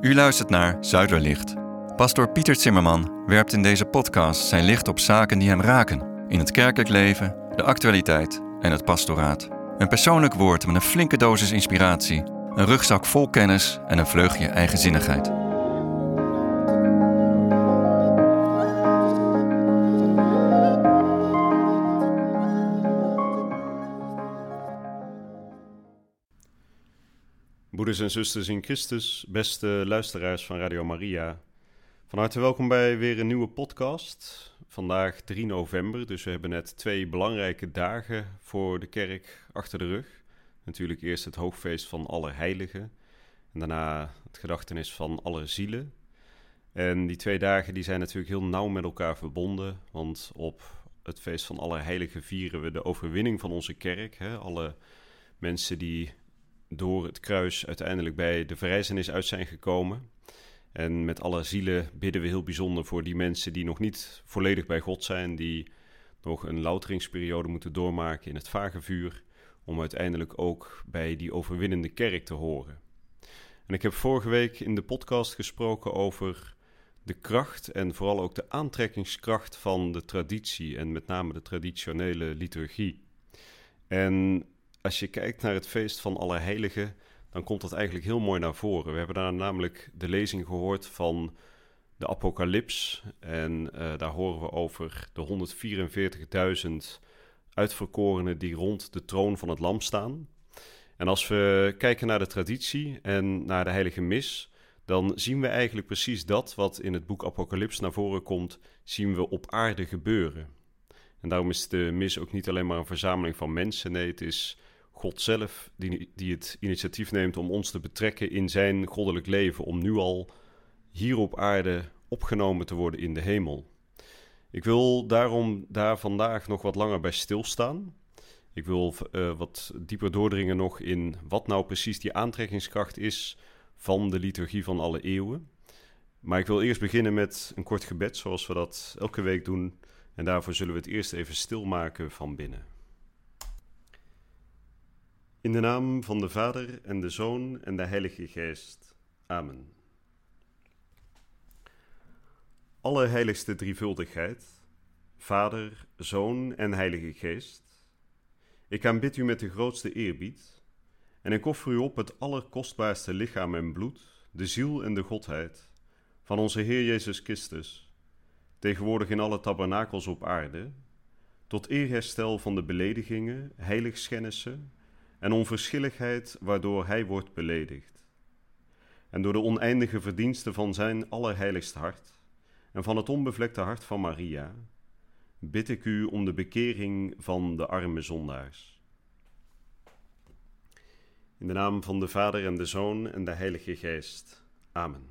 U luistert naar Zuiderlicht. Pastoor Pieter Zimmerman werpt in deze podcast zijn licht op zaken die hem raken. In het kerkelijk leven, de actualiteit en het pastoraat. Een persoonlijk woord met een flinke dosis inspiratie. Een rugzak vol kennis en een vleugje eigenzinnigheid. Broeders en zusters in Christus, beste luisteraars van Radio Maria. Van harte welkom bij weer een nieuwe podcast. Vandaag 3 november, dus we hebben net 2 belangrijke dagen voor de kerk achter de rug. Natuurlijk eerst het hoogfeest van Allerheiligen en daarna het gedachtenis van Allerzielen. En die 2 dagen die zijn natuurlijk heel nauw met elkaar verbonden, want op het feest van Allerheiligen vieren we de overwinning van onze kerk. Alle mensen die door het kruis uiteindelijk bij de verrijzenis uit zijn gekomen. En met alle zielen bidden we heel bijzonder voor die mensen die nog niet volledig bij God zijn, die nog een louteringsperiode moeten doormaken in het vagevuur, om uiteindelijk ook bij die overwinnende kerk te horen. En ik heb vorige week in de podcast gesproken over de kracht en vooral ook de aantrekkingskracht van de traditie en met name de traditionele liturgie. En als je kijkt naar het feest van Allerheiligen, dan komt dat eigenlijk heel mooi naar voren. We hebben daar namelijk de lezing gehoord van de Apocalyps. En daar horen we over de 144.000 uitverkorenen die rond de troon van het Lam staan. En als we kijken naar de traditie en naar de heilige mis, dan zien we eigenlijk precies dat wat in het boek Apocalyps naar voren komt, zien we op aarde gebeuren. En daarom is de mis ook niet alleen maar een verzameling van mensen. Nee, het is God zelf die het initiatief neemt om ons te betrekken in zijn goddelijk leven, om nu al hier op aarde opgenomen te worden in de hemel. Ik wil daarom daar vandaag nog wat langer bij stilstaan. Ik wil wat dieper doordringen nog in wat nou precies die aantrekkingskracht is van de liturgie van alle eeuwen. Maar ik wil eerst beginnen met een kort gebed, zoals we dat elke week doen. En daarvoor zullen we het eerst even stilmaken van binnen. In de naam van de Vader en de Zoon en de Heilige Geest. Amen. Allerheiligste drievuldigheid, Vader, Zoon en Heilige Geest. Ik aanbid u met de grootste eerbied en ik offer u op het allerkostbaarste lichaam en bloed, de ziel en de godheid van onze Heer Jezus Christus, tegenwoordig in alle tabernakels op aarde, tot eerherstel van de beledigingen, heiligschennissen en onverschilligheid waardoor hij wordt beledigd. En door de oneindige verdiensten van zijn allerheiligst hart en van het onbevlekte hart van Maria, bid ik u om de bekering van de arme zondaars. In de naam van de Vader en de Zoon en de Heilige Geest. Amen.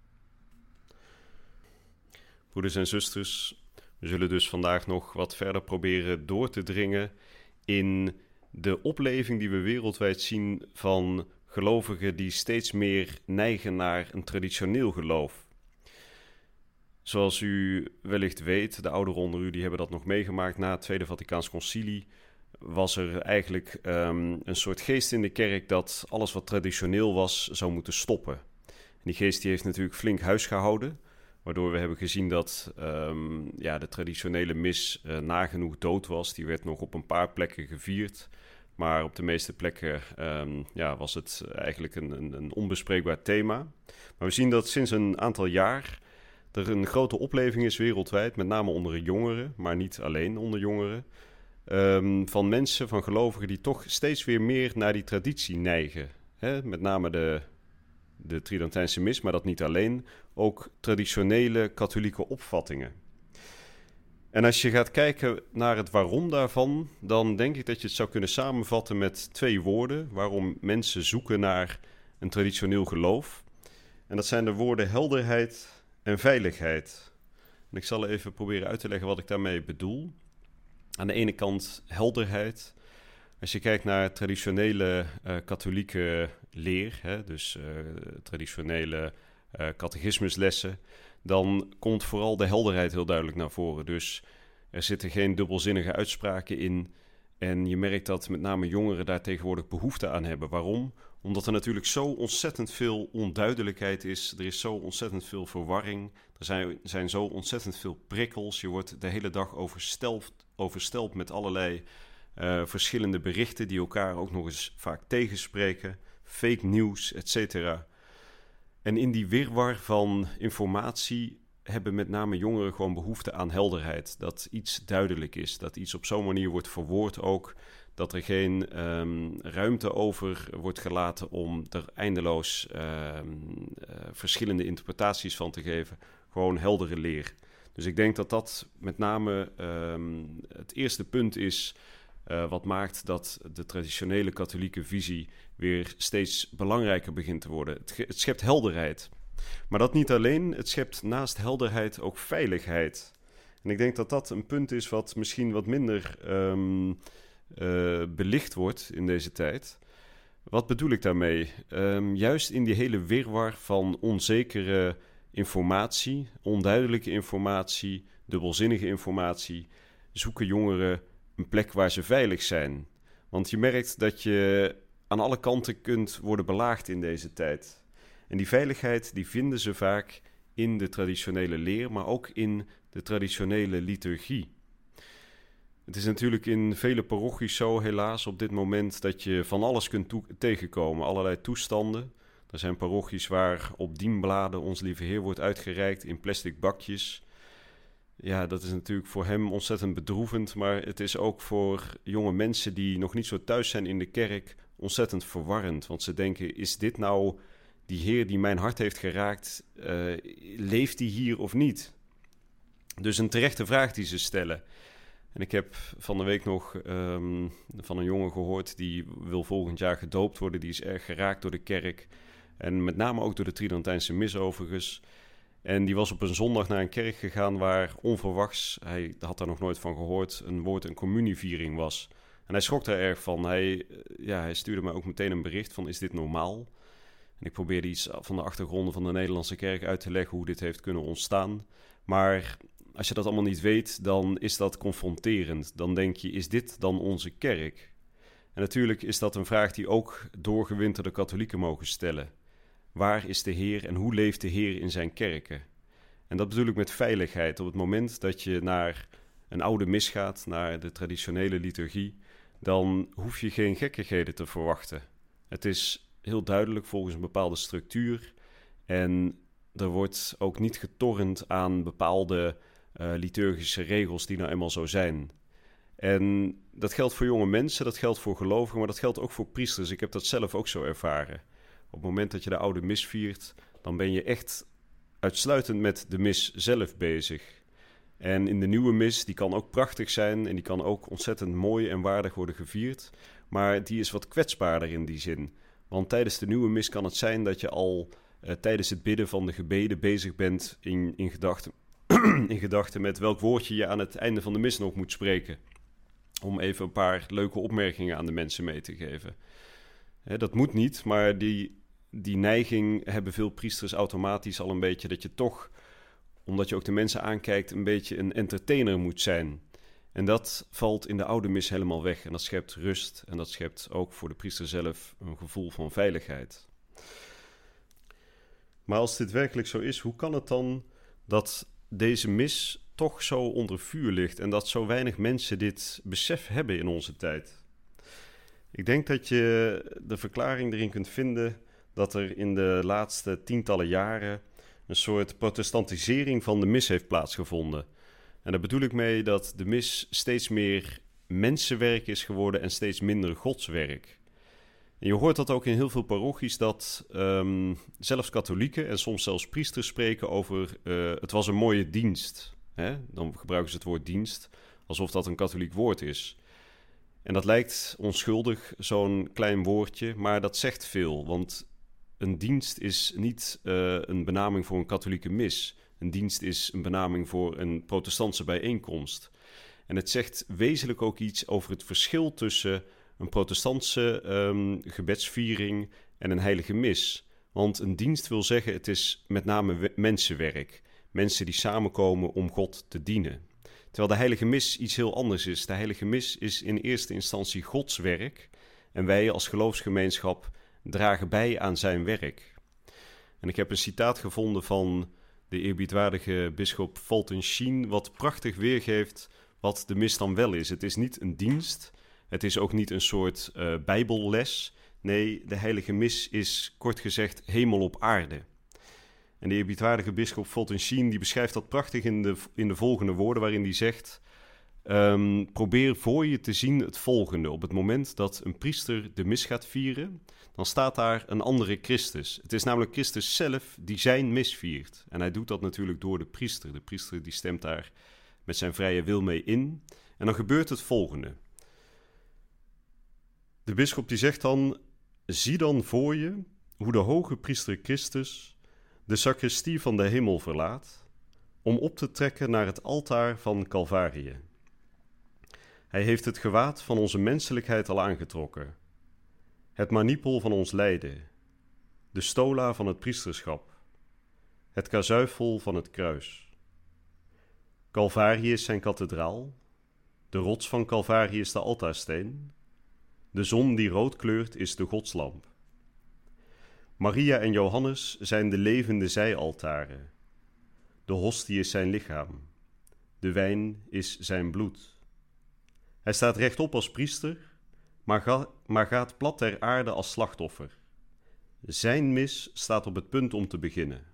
Broeders en zusters, we zullen dus vandaag nog wat verder proberen door te dringen in de opleving die we wereldwijd zien van gelovigen die steeds meer neigen naar een traditioneel geloof. Zoals u wellicht weet, de ouderen onder u die hebben dat nog meegemaakt, na het Tweede Vaticaans Concilie was er eigenlijk een soort geest in de kerk dat alles wat traditioneel was zou moeten stoppen. En die geest die heeft natuurlijk flink huisgehouden, waardoor we hebben gezien dat de traditionele mis nagenoeg dood was. Die werd nog op een paar plekken gevierd. Maar op de meeste plekken was het eigenlijk een onbespreekbaar thema. Maar we zien dat sinds een aantal jaar er een grote opleving is wereldwijd, met name onder jongeren, maar niet alleen onder jongeren, van mensen, van gelovigen die toch steeds weer meer naar die traditie neigen. Met name de Tridentijnse mis, maar dat niet alleen, ook traditionele katholieke opvattingen. En als je gaat kijken naar het waarom daarvan, dan denk ik dat je het zou kunnen samenvatten met 2 woorden waarom mensen zoeken naar een traditioneel geloof. En dat zijn de woorden helderheid en veiligheid. En ik zal even proberen uit te leggen wat ik daarmee bedoel. Aan de ene kant helderheid. Als je kijkt naar traditionele katholieke leer, dus traditionele catechismuslessen, dan komt vooral de helderheid heel duidelijk naar voren. Dus er zitten geen dubbelzinnige uitspraken in. En je merkt dat met name jongeren daar tegenwoordig behoefte aan hebben. Waarom? Omdat er natuurlijk zo ontzettend veel onduidelijkheid is. Er is zo ontzettend veel verwarring. Er zijn zo ontzettend veel prikkels. Je wordt de hele dag overstelpt met allerlei verschillende berichten die elkaar ook nog eens vaak tegenspreken. Fake nieuws, etc. En in die wirwar van informatie hebben met name jongeren gewoon behoefte aan helderheid. Dat iets duidelijk is, dat iets op zo'n manier wordt verwoord ook, dat er geen ruimte over wordt gelaten om er eindeloos verschillende interpretaties van te geven. Gewoon heldere leer. Dus ik denk dat dat met name het eerste punt is wat maakt dat de traditionele katholieke visie weer steeds belangrijker begint te worden. Het schept helderheid. Maar dat niet alleen, het schept naast helderheid ook veiligheid. En ik denk dat dat een punt is wat misschien wat minder belicht wordt in deze tijd. Wat bedoel ik daarmee? Juist in die hele wirwar van onzekere informatie, onduidelijke informatie, dubbelzinnige informatie, zoeken jongeren een plek waar ze veilig zijn. Want je merkt dat je aan alle kanten kunt worden belaagd in deze tijd. En die veiligheid die vinden ze vaak in de traditionele leer, maar ook in de traditionele liturgie. Het is natuurlijk in vele parochies zo helaas op dit moment dat je van alles kunt tegenkomen, allerlei toestanden. Er zijn parochies waar op dienbladen Ons Lieve Heer wordt uitgereikt in plastic bakjes. Ja, dat is natuurlijk voor hem ontzettend bedroevend, maar het is ook voor jonge mensen die nog niet zo thuis zijn in de kerk ontzettend verwarrend. Want ze denken, is dit nou die Heer die mijn hart heeft geraakt, leeft die hier of niet? Dus een terechte vraag die ze stellen. En ik heb van de week nog van een jongen gehoord die wil volgend jaar gedoopt worden. Die is erg geraakt door de kerk en met name ook door de Tridentijnse mis overigens. En die was op een zondag naar een kerk gegaan waar onverwachts, hij had daar nog nooit van gehoord, een communieviering was. En hij schrok daar erg van. Hij stuurde mij ook meteen een bericht van, is dit normaal? En ik probeerde iets van de achtergronden van de Nederlandse kerk uit te leggen hoe dit heeft kunnen ontstaan. Maar als je dat allemaal niet weet, dan is dat confronterend. Dan denk je, is dit dan onze kerk? En natuurlijk is dat een vraag die ook doorgewinterde katholieken mogen stellen. Waar is de Heer en hoe leeft de Heer in zijn kerken? En dat bedoel ik met veiligheid. Op het moment dat je naar een oude mis gaat, naar de traditionele liturgie, dan hoef je geen gekkigheden te verwachten. Het is heel duidelijk volgens een bepaalde structuur en er wordt ook niet getornd aan bepaalde liturgische regels die nou eenmaal zo zijn. En dat geldt voor jonge mensen, dat geldt voor gelovigen, maar dat geldt ook voor priesters. Ik heb dat zelf ook zo ervaren. Op het moment dat je de oude mis viert, dan ben je echt uitsluitend met de mis zelf bezig. En in de nieuwe mis, die kan ook prachtig zijn en die kan ook ontzettend mooi en waardig worden gevierd, maar die is wat kwetsbaarder in die zin. Want tijdens de nieuwe mis kan het zijn dat je al tijdens het bidden van de gebeden bezig bent in gedachten met welk woordje je aan het einde van de mis nog moet spreken. Om even een paar leuke opmerkingen aan de mensen mee te geven. Dat moet niet, maar die neiging hebben veel priesters automatisch al een beetje, dat je toch, omdat je ook de mensen aankijkt, een beetje een entertainer moet zijn. En dat valt in de oude mis helemaal weg. En dat schept rust en dat schept ook voor de priester zelf een gevoel van veiligheid. Maar als dit werkelijk zo is, hoe kan het dan dat deze mis toch zo onder vuur ligt en dat zo weinig mensen dit besef hebben in onze tijd? Ik denk dat je de verklaring erin kunt vinden dat er in de laatste tientallen jaren een soort protestantisering van de mis heeft plaatsgevonden. En daar bedoel ik mee dat de mis steeds meer mensenwerk is geworden en steeds minder godswerk. En je hoort dat ook in heel veel parochies, dat zelfs katholieken en soms zelfs priesters spreken over het was een mooie dienst. Hè? Dan gebruiken ze het woord dienst, alsof dat een katholiek woord is. En dat lijkt onschuldig, zo'n klein woordje, maar dat zegt veel. Want een dienst is niet een benaming voor een katholieke mis. Een dienst is een benaming voor een protestantse bijeenkomst. En het zegt wezenlijk ook iets over het verschil tussen een protestantse gebedsviering en een heilige mis. Want een dienst wil zeggen, het is met name mensenwerk. Mensen die samenkomen om God te dienen. Terwijl de heilige mis iets heel anders is. De heilige mis is in eerste instantie Gods werk. En wij als geloofsgemeenschap dragen bij aan zijn werk. En ik heb een citaat gevonden van de eerbiedwaardige bisschop Fulton Sheen, wat prachtig weergeeft wat de mis dan wel is. Het is niet een dienst, het is ook niet een soort bijbelles. Nee, de heilige mis is kort gezegd hemel op aarde. En de eerbiedwaardige bisschop Fulton Sheen die beschrijft dat prachtig in de volgende woorden, waarin hij zegt: probeer voor je te zien het volgende. Op het moment dat een priester de mis gaat vieren, dan staat daar een andere Christus. Het is namelijk Christus zelf die zijn mis viert. En hij doet dat natuurlijk door de priester. De priester die stemt daar met zijn vrije wil mee in. En dan gebeurt het volgende. De bisschop die zegt dan: zie dan voor je hoe de hoge priester Christus de sacristie van de hemel verlaat om op te trekken naar het altaar van Calvarië. Hij heeft het gewaad van onze menselijkheid al aangetrokken, het manipel van ons lijden, de stola van het priesterschap, het kazuifel van het kruis. Calvarië is zijn kathedraal, de rots van Calvarië is de altaarsteen, de zon die rood kleurt is de godslamp. Maria en Johannes zijn de levende zijaltaren. De hostie is zijn lichaam. De wijn is zijn bloed. Hij staat rechtop als priester, maar gaat plat ter aarde als slachtoffer. Zijn mis staat op het punt om te beginnen.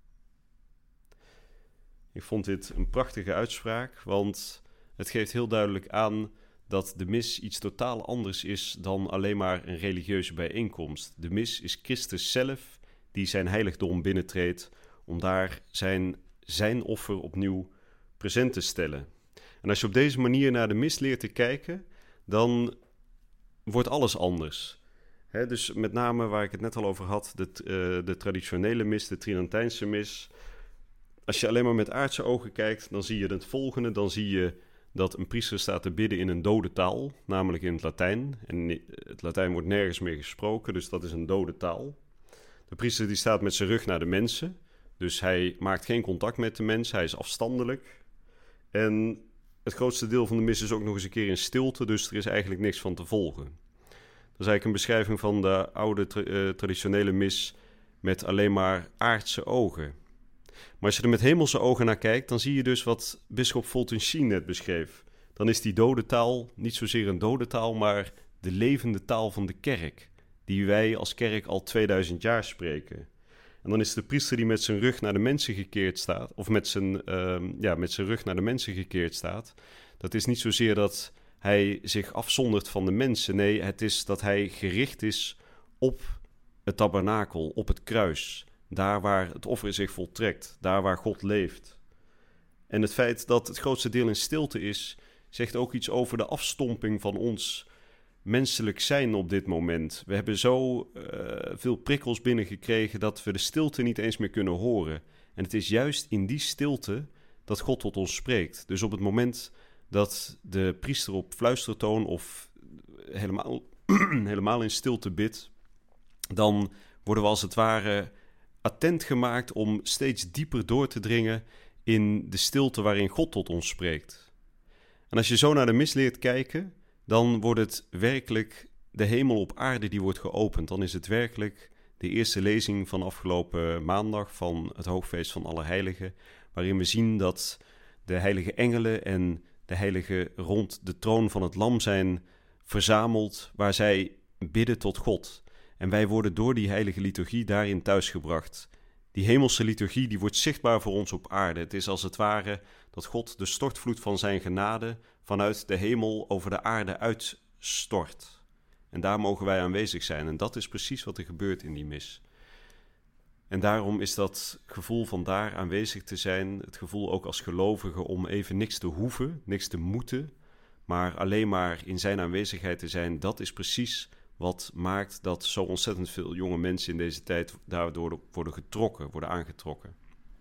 Ik vond dit een prachtige uitspraak, want het geeft heel duidelijk aan dat de mis iets totaal anders is dan alleen maar een religieuze bijeenkomst. De mis is Christus zelf die zijn heiligdom binnentreedt om daar zijn offer opnieuw present te stellen. En als je op deze manier naar de mis leert te kijken, dan wordt alles anders. Dus met name waar ik het net al over had, de traditionele mis, de Tridentijnse mis. Als je alleen maar met aardse ogen kijkt, dan zie je het volgende. Dan zie je dat een priester staat te bidden in een dode taal, namelijk in het Latijn. En het Latijn wordt nergens meer gesproken, dus dat is een dode taal. De priester die staat met zijn rug naar de mensen, dus hij maakt geen contact met de mensen, hij is afstandelijk. En het grootste deel van de mis is ook nog eens een keer in stilte, dus er is eigenlijk niks van te volgen. Dat is eigenlijk een beschrijving van de oude traditionele mis met alleen maar aardse ogen. Maar als je er met hemelse ogen naar kijkt, dan zie je dus wat bisschop Fulton Sheen net beschreef. Dan is die dode taal niet zozeer een dode taal, maar de levende taal van de kerk, die wij als kerk al 2000 jaar spreken. En dan is de priester die met zijn rug naar de mensen gekeerd staat, of met zijn rug naar de mensen gekeerd staat, dat is niet zozeer dat hij zich afzondert van de mensen. Nee, het is dat hij gericht is op het tabernakel, op het kruis. Daar waar het offer zich voltrekt, daar waar God leeft. En het feit dat het grootste deel in stilte is, zegt ook iets over de afstomping van ons menselijk zijn op dit moment. We hebben zo veel prikkels binnengekregen dat we de stilte niet eens meer kunnen horen. En het is juist in die stilte dat God tot ons spreekt. Dus op het moment dat de priester op fluistertoon of helemaal in stilte bidt, dan worden we als het ware attent gemaakt om steeds dieper door te dringen in de stilte waarin God tot ons spreekt. En als je zo naar de mis leert kijken, dan wordt het werkelijk de hemel op aarde die wordt geopend. Dan is het werkelijk de eerste lezing van afgelopen maandag van het hoogfeest van Allerheiligen, waarin we zien dat de heilige engelen en de heiligen rond de troon van het lam zijn verzameld, waar zij bidden tot God. En wij worden door die heilige liturgie daarin thuisgebracht. Die hemelse liturgie die wordt zichtbaar voor ons op aarde. Het is als het ware dat God de stortvloed van zijn genade vanuit de hemel over de aarde uitstort. En daar mogen wij aanwezig zijn. En dat is precies wat er gebeurt in die mis. En daarom is dat gevoel van daar aanwezig te zijn, het gevoel ook als gelovige om even niks te hoeven, niks te moeten, maar alleen maar in zijn aanwezigheid te zijn, dat is precies wat maakt dat zo ontzettend veel jonge mensen in deze tijd daardoor worden aangetrokken.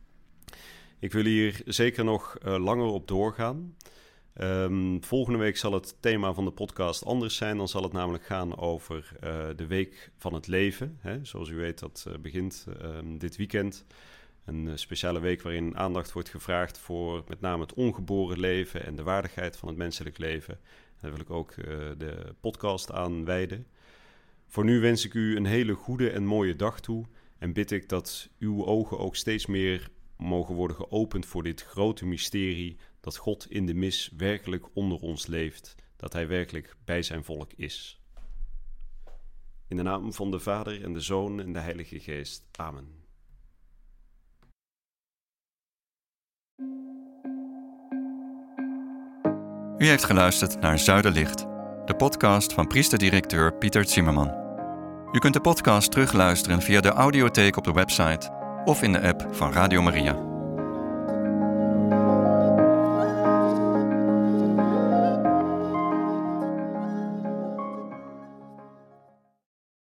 Ik wil hier zeker nog langer op doorgaan. Volgende week zal het thema van de podcast anders zijn. Dan zal het namelijk gaan over de Week van het Leven. Zoals u weet, dat begint dit weekend. Een speciale week waarin aandacht wordt gevraagd voor met name het ongeboren leven en de waardigheid van het menselijk leven. Daar wil ik ook de podcast aan wijden. Voor nu wens ik u een hele goede en mooie dag toe en bid ik dat uw ogen ook steeds meer mogen worden geopend voor dit grote mysterie dat God in de mis werkelijk onder ons leeft, dat Hij werkelijk bij zijn volk is. In de naam van de Vader en de Zoon en de Heilige Geest. Amen. U heeft geluisterd naar Zuiderlicht, de podcast van priester-directeur Pieter Zimmerman. U kunt de podcast terugluisteren via de audiotheek op de website of in de app van Radio Maria.